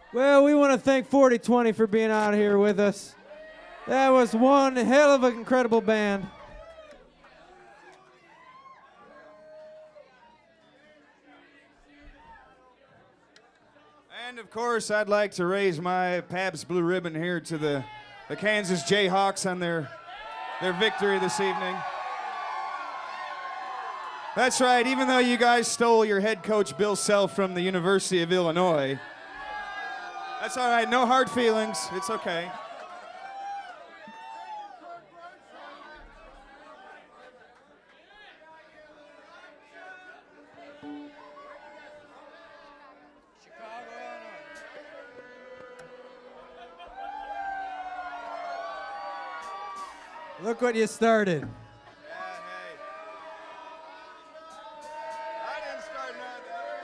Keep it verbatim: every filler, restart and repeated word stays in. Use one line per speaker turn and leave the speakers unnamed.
Well, we want to thank forty twenty for being out here with us. That was one hell of an incredible band.
And of course, I'd like to raise my Pabst Blue Ribbon here to the, the Kansas Jayhawks on their, their victory this evening. That's right, even though you guys stole your head coach Bill Self from the University of Illinois, that's all right, no hard feelings, it's okay.
Look what you started.
Yeah, hey. I didn't start nothing.